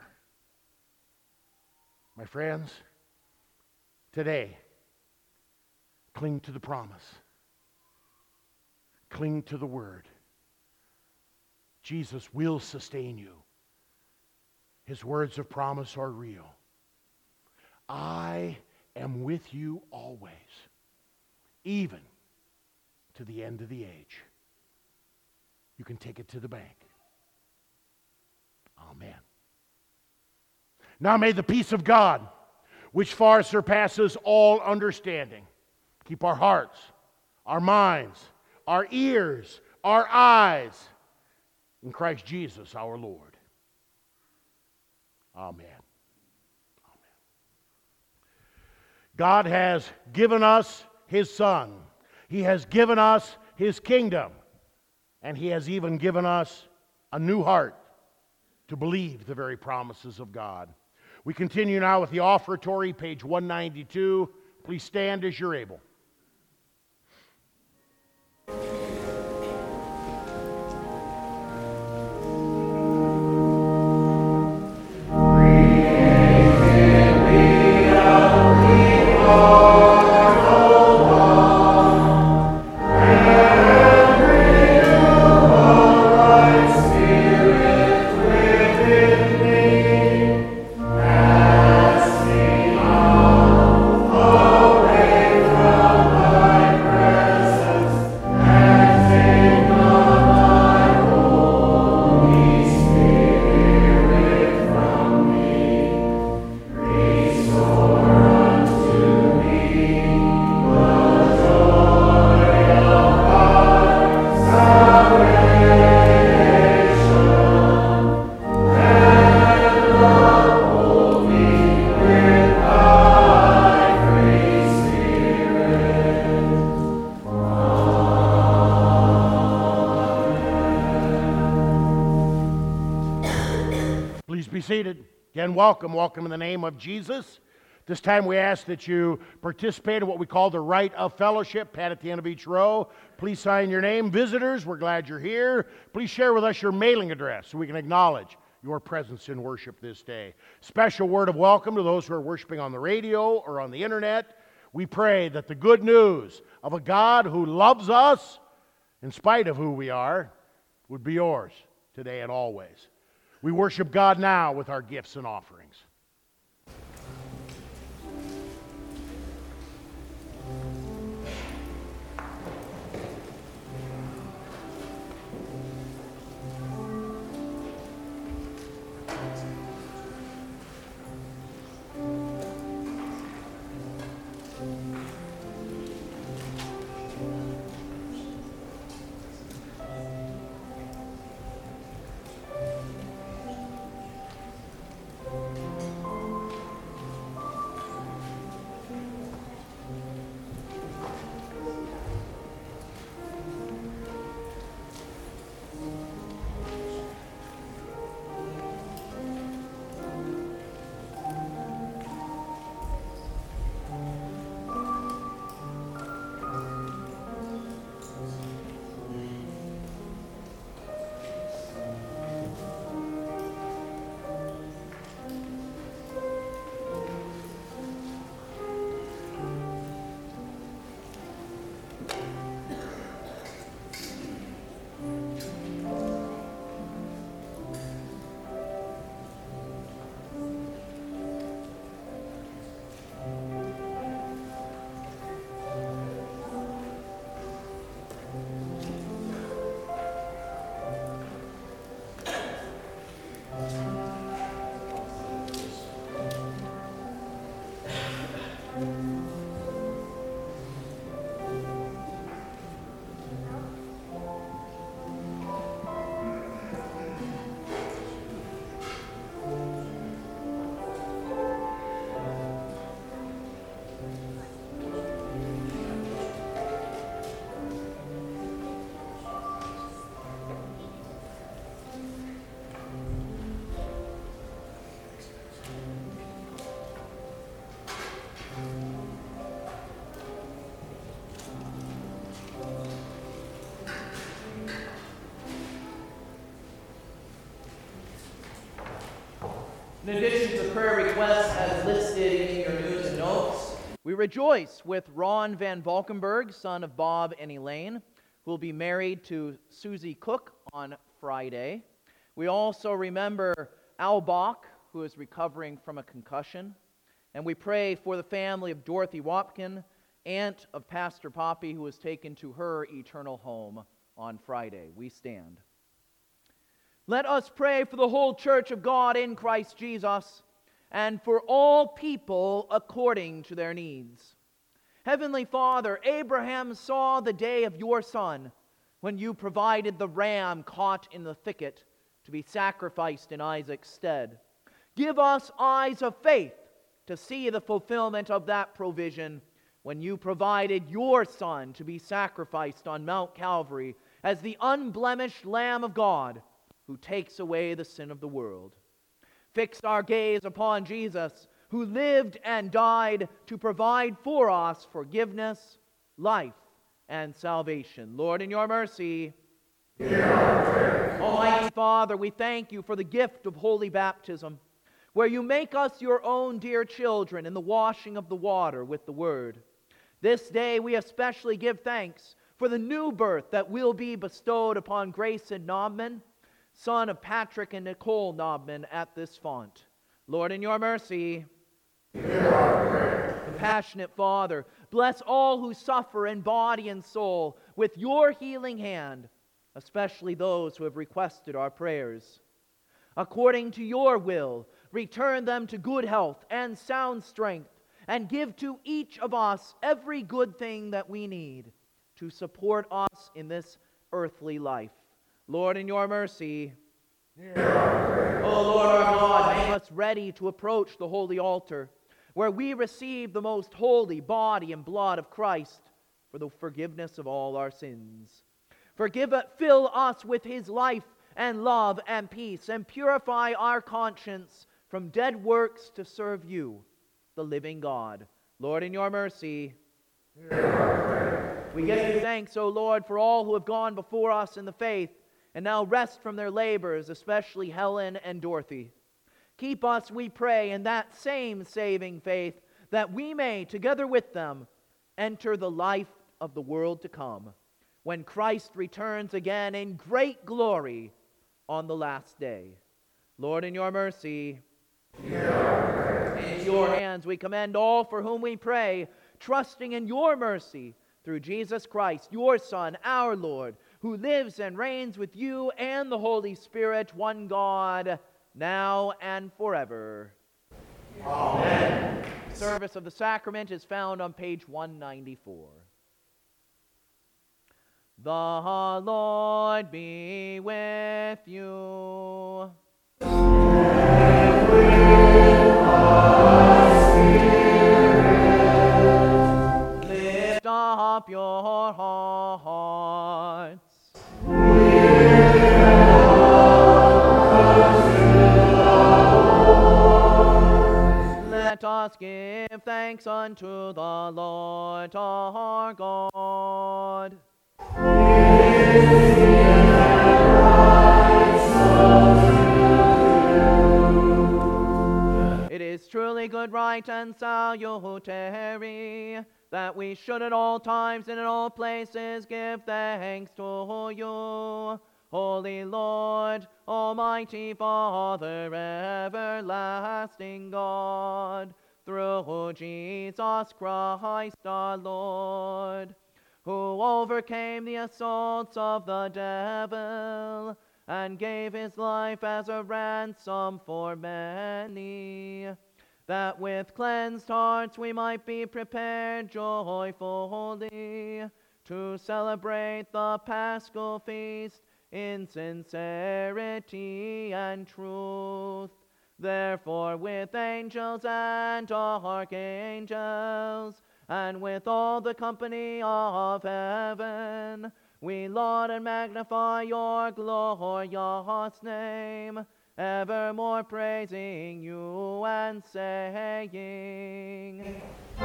My friends, today, cling to the promise. Cling to the Word. Jesus will sustain you. His words of promise are real. I am with you always, even to the end of the age. You can take it to the bank. Amen. Now may the peace of God, which far surpasses all understanding, keep our hearts, our minds, our ears, our eyes in Christ Jesus our Lord. Amen. Amen. God has given us His Son. He has given us His kingdom. And He has even given us a new heart to believe the very promises of God. We continue now with the offertory, page one ninety-two. Please stand as you're able. Seated. Again, welcome. Welcome in the name of Jesus. This time we ask that you participate in what we call the rite of fellowship. Pat at the end of each row. Please sign your name. Visitors, we're glad you're here. Please share with us your mailing address so we can acknowledge your presence in worship this day. Special word of welcome to those who are worshiping on the radio or on the internet. we pray that the good news of a God who loves us in spite of who we are would be yours today and always. We worship God now with our gifts and offerings. In addition to prayer requests as listed in your news and notes, we rejoice with Ron Van Valkenburg, son of Bob and Elaine, who will be married to Susie Cook on Friday. We also remember Al Bach, who is recovering from a concussion. And we pray for the family of Dorothy Wapkin, aunt of Pastor Poppy, who was taken to her eternal home on Friday. We stand. Let us pray for the whole church of God in Christ Jesus, and for all people according to their needs. Heavenly Father, Abraham saw the day of your Son, when you provided the ram caught in the thicket to be sacrificed in Isaac's stead. Give us eyes of faith to see the fulfillment of that provision when you provided your Son to be sacrificed on Mount Calvary as the unblemished Lamb of God who takes away the sin of the world. Fix our gaze upon Jesus, who lived and died to provide for us forgiveness, life, and salvation. Lord, in your mercy, hear our prayer. Almighty Father, we thank you for the gift of holy baptism, where you make us your own dear children in the washing of the water with the word. This day we especially give thanks for the new birth that will be bestowed upon Grayson Knobman, son of Patrick and Nicole Knobman, at this font. Lord, in your mercy, hear our prayer. Compassionate Father, bless all who suffer in body and soul with your healing hand, especially those who have requested our prayers. According to your will, return them to good health and sound strength, and give to each of us every good thing that we need to support us in this earthly life. Lord, in your mercy, hear our prayer. O Lord our God, make us ready to approach the holy altar, where we receive the most holy body and blood of Christ for the forgiveness of all our sins. Forgive it, fill us with his life and love and peace, and purify our conscience from dead works to serve you, the living God. Lord, in your mercy, hear our prayer. We give you thanks, O Lord, for all who have gone before us in the faith, and now rest from their labors, especially Helen and Dorothy. Keep us, we pray, in that same saving faith, that we may, together with them, enter the life of the world to come, when Christ returns again in great glory on the last day. Lord, in your mercy, into your hands we commend all for whom we pray, trusting in your mercy through Jesus Christ, your Son, our Lord, who lives and reigns with you and the Holy Spirit, one God, now and forever. Amen. Service of the sacrament is found on page one ninety-four. The Lord be with you. Lift up your hearts. Let us give thanks unto the Lord our God. It is truly good, right, and salutary that we should at all times and in all places give thanks to you, Holy Lord, Almighty Father, everlasting God, through Jesus Christ our Lord, who overcame the assaults of the devil and gave his life as a ransom for many, that with cleansed hearts we might be prepared joyfully to celebrate the Paschal feast in sincerity and truth. Therefore, with angels and archangels, and with all the company of heaven, we laud and magnify your glorious name, evermore praising you and saying,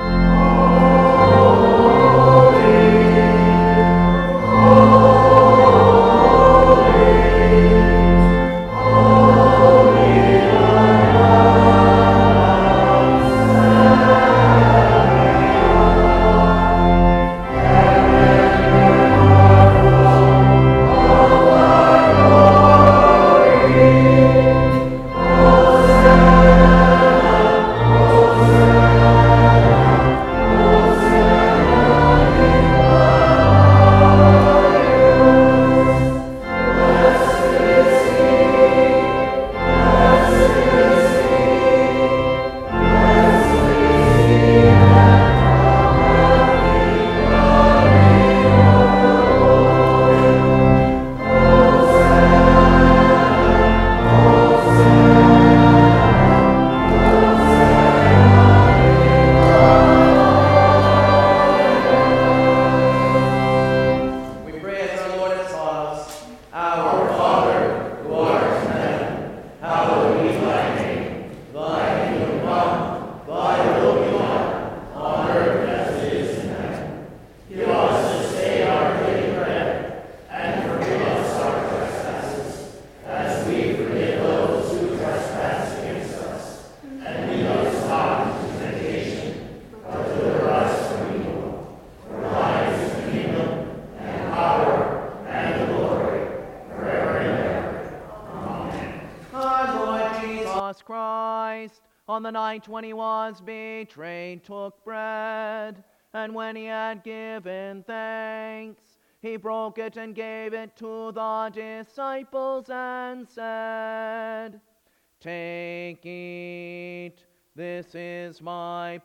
on the night when he was betrayed, took bread, and when he had given thanks, he broke it and gave it to the disciples and said, "Take, eat, this is my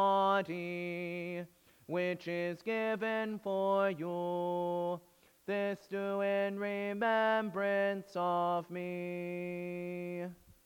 body, which is given for you. This do in remembrance of me."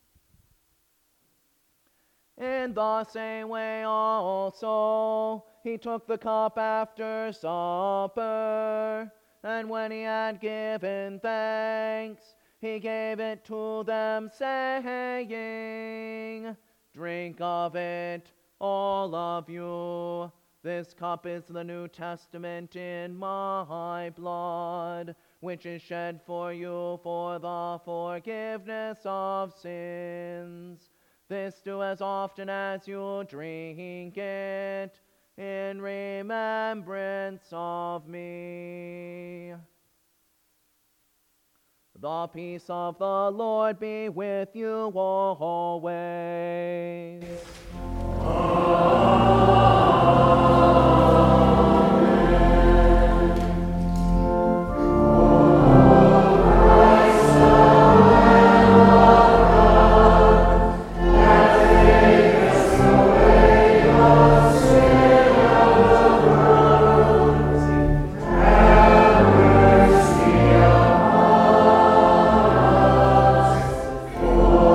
In the same way also he took the cup after supper, and when he had given thanks, he gave it to them, saying, "Drink of it, all of you. This cup is the New Testament in my blood, which is shed for you for the forgiveness of sins. This do as often as you drink it, in remembrance of me. The peace of the Lord be with you always.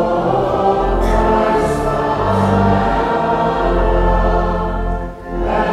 Let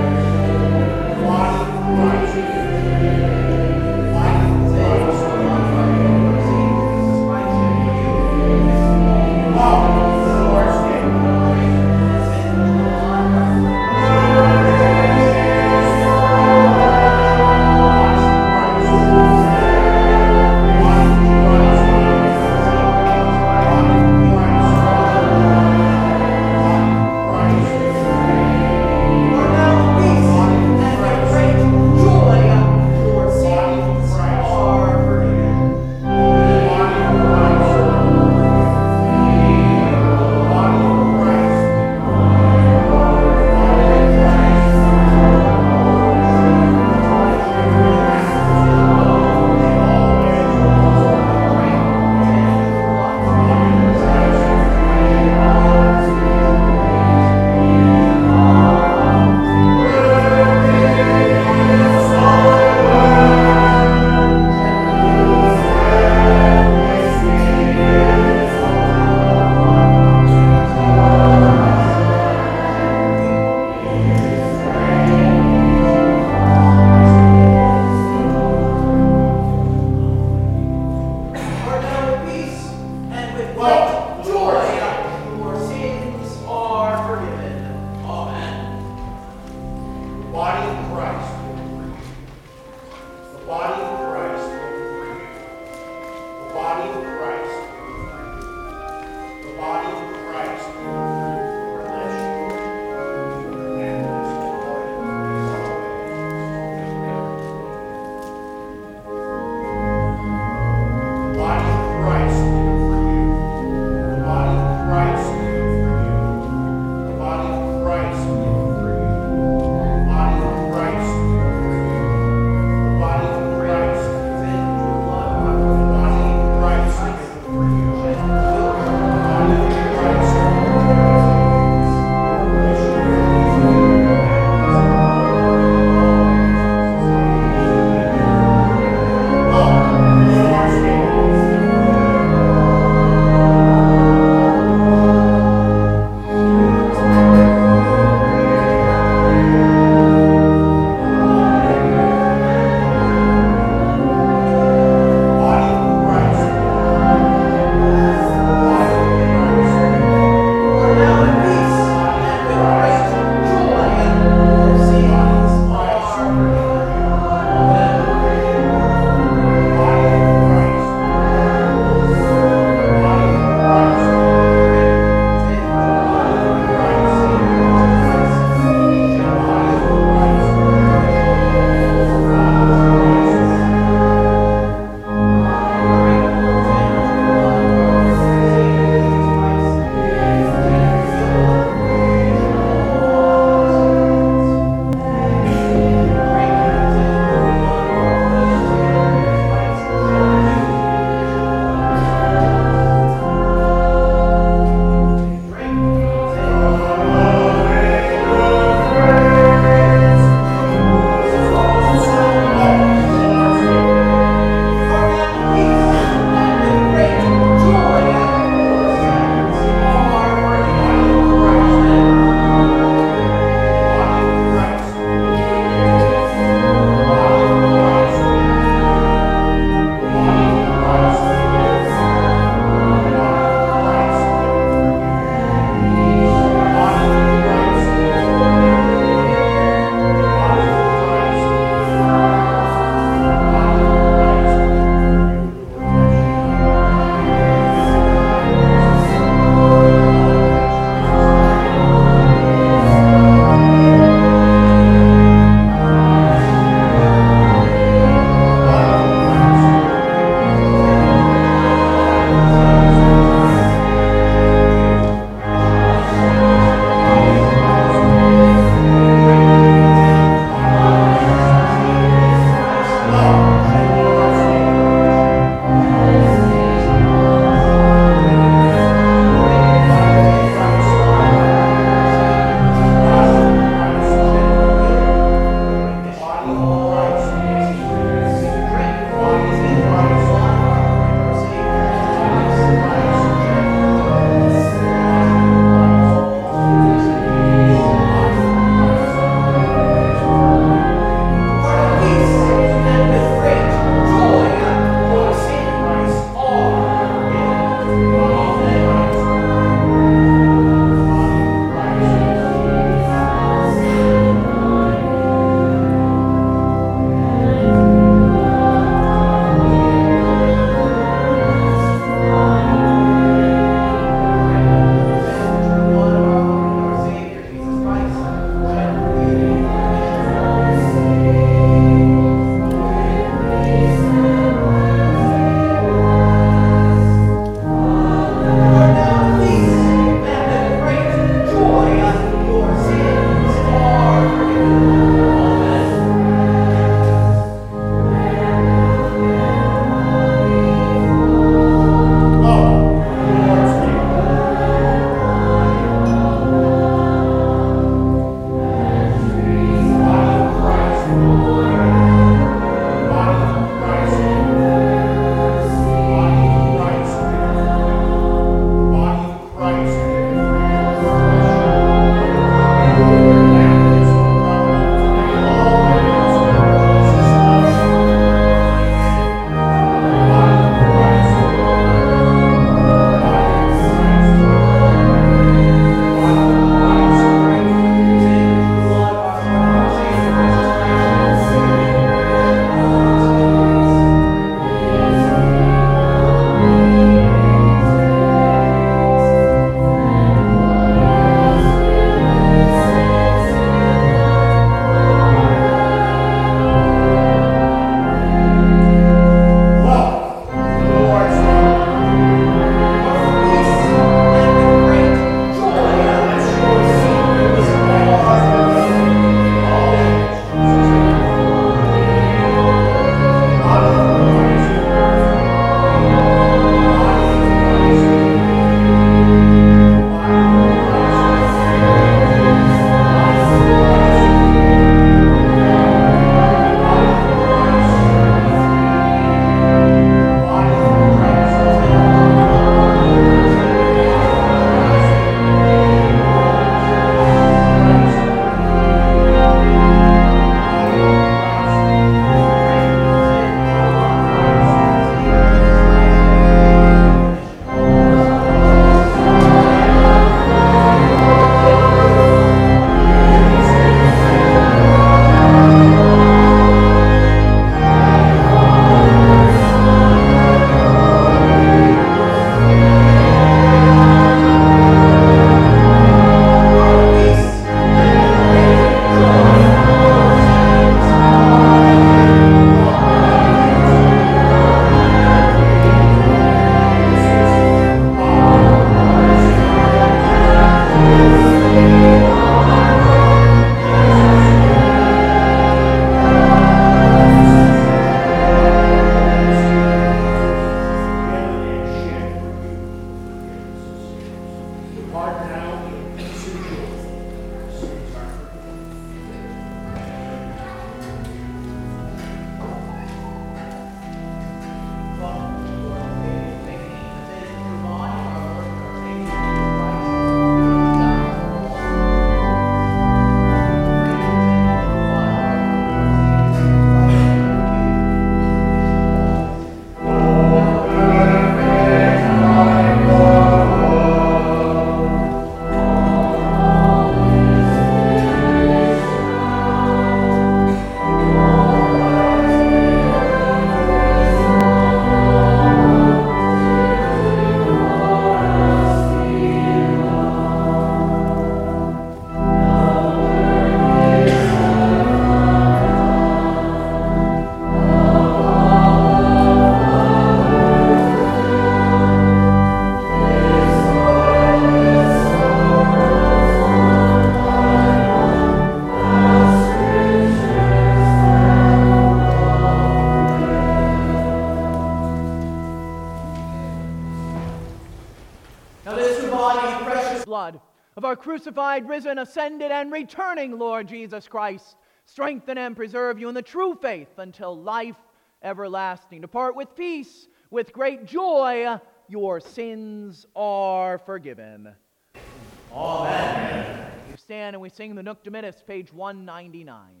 blood of our crucified, risen, ascended, and returning Lord Jesus Christ, strengthen and preserve you in the true faith until life everlasting. Depart with peace, with great joy. Your sins are forgiven. Amen. You stand and we sing the Nunc Dimittis, page one ninety-nine.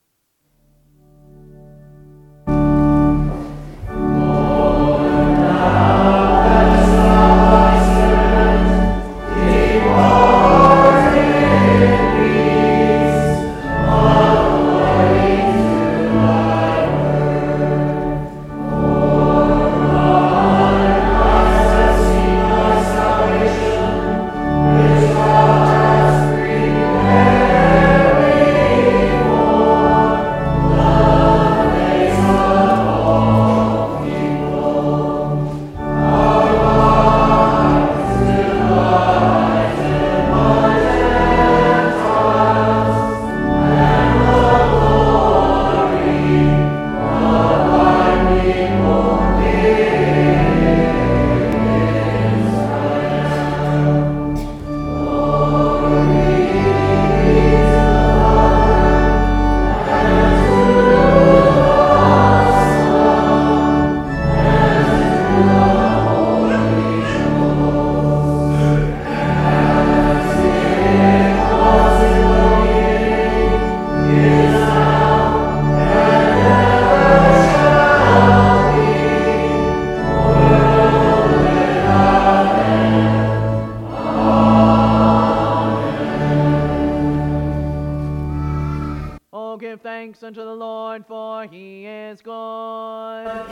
Unto the Lord, for he is good.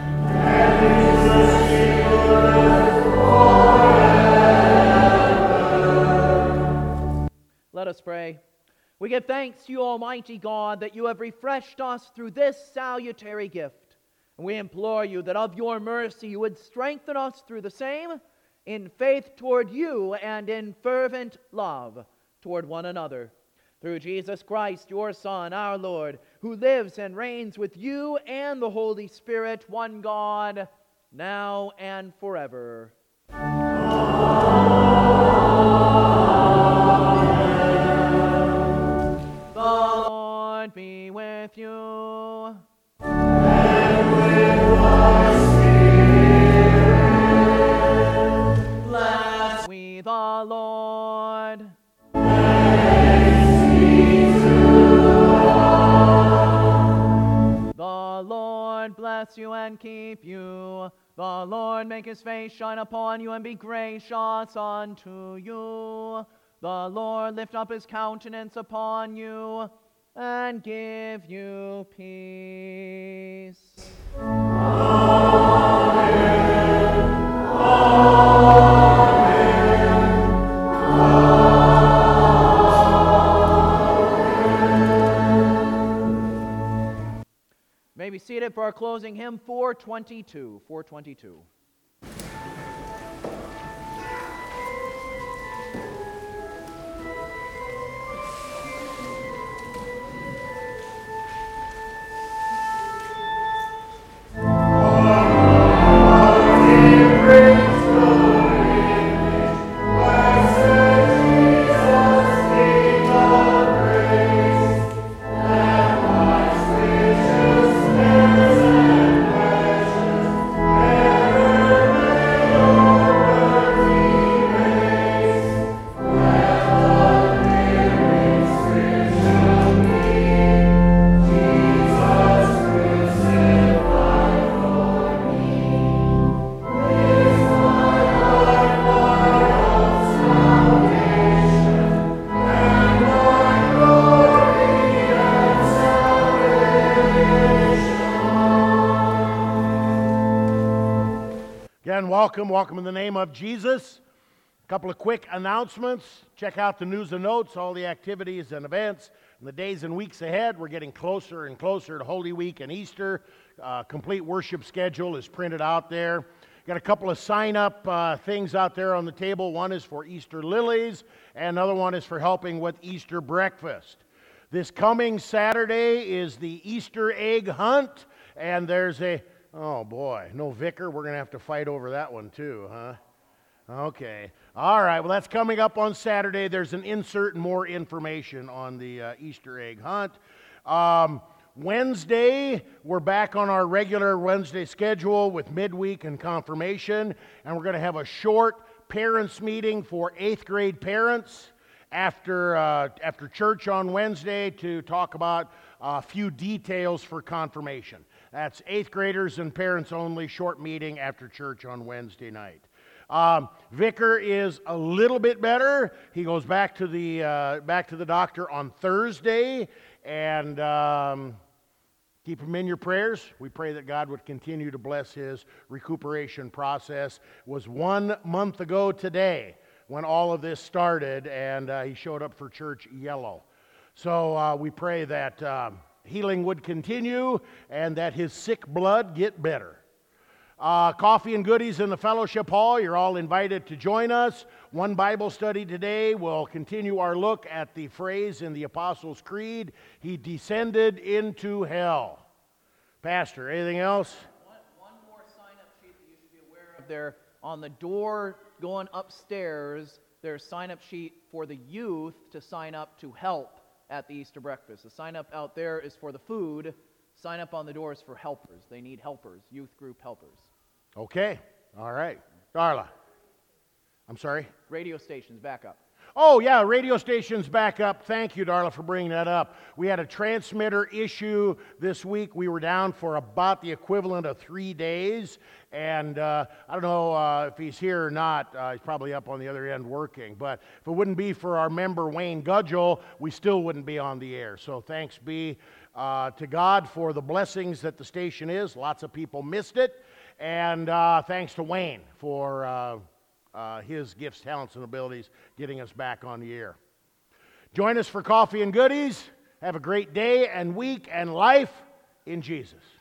Let us pray. We give thanks to you, Almighty God, that you have refreshed us through this salutary gift. And we implore you that of your mercy you would strengthen us through the same in faith toward you and in fervent love toward one another. Through Jesus Christ, your Son, our Lord, who lives and reigns with you and the Holy Spirit, one God, now and forever. Amen. The Lord be with you. And with your spirit. Bless we the Lord. The Lord bless you and keep you. The Lord make his face shine upon you and be gracious unto you. The Lord lift up his countenance upon you and give you peace. Amen. Amen. May be seated for our closing hymn, four twenty-two. four twenty-two. Welcome, welcome in the name of Jesus. A couple of quick announcements. Check out the news and notes, all the activities and events in the days and weeks ahead. We're getting closer and closer to Holy Week and Easter. Uh, complete worship schedule is printed out there. Got a couple of sign-up uh, things out there on the table. One is for Easter lilies, and another one is for helping with Easter breakfast. This coming Saturday is the Easter egg hunt, and there's a Oh boy, no vicar. We're going to have to fight over that one too, huh? Okay. All right. Well, that's coming up on Saturday. There's an insert and more information on the uh, Easter egg hunt. Um, Wednesday, we're back on our regular Wednesday schedule with midweek and confirmation, and we're going to have a short parents meeting for eighth grade parents after uh, after church on Wednesday to talk about a few details for confirmation. That's eighth graders and parents only, short meeting after church on Wednesday night. Um, Vicar is a little bit better. He goes back to the uh, back to the doctor on Thursday, and um, keep him in your prayers. We pray that God would continue to bless his recuperation process. It was one month ago today when all of this started, and uh, he showed up for church yellow. So uh, we pray that uh, healing would continue and that his sick blood get better. Uh, coffee and goodies in the fellowship hall. You're all invited to join us. One Bible study today will continue our look at the phrase in the Apostles' Creed, he descended into hell. Pastor, anything else? One, one more sign-up sheet that you should be aware of there. On the door going upstairs, there's a sign-up sheet for the youth to sign up to help at the Easter breakfast. The sign-up out there is for the food. Sign up on the doors for helpers. They need helpers, youth group helpers. Okay. All right. Darla. I'm sorry? Radio stations, back up. Oh, yeah, radio stations back up. Thank you, Darla, for bringing that up. We had a transmitter issue this week. We were down for about the equivalent of three days. And uh, I don't know uh, if he's here or not. Uh, he's probably up on the other end working. But if it wouldn't be for our member, Wayne Gudgel, we still wouldn't be on the air. So thanks be uh, to God for the blessings that the station is. Lots of people missed it. And uh, thanks to Wayne for... Uh, Uh, his gifts, talents, and abilities getting us back on the air. Join us for coffee and goodies. Have a great day and week and life in Jesus.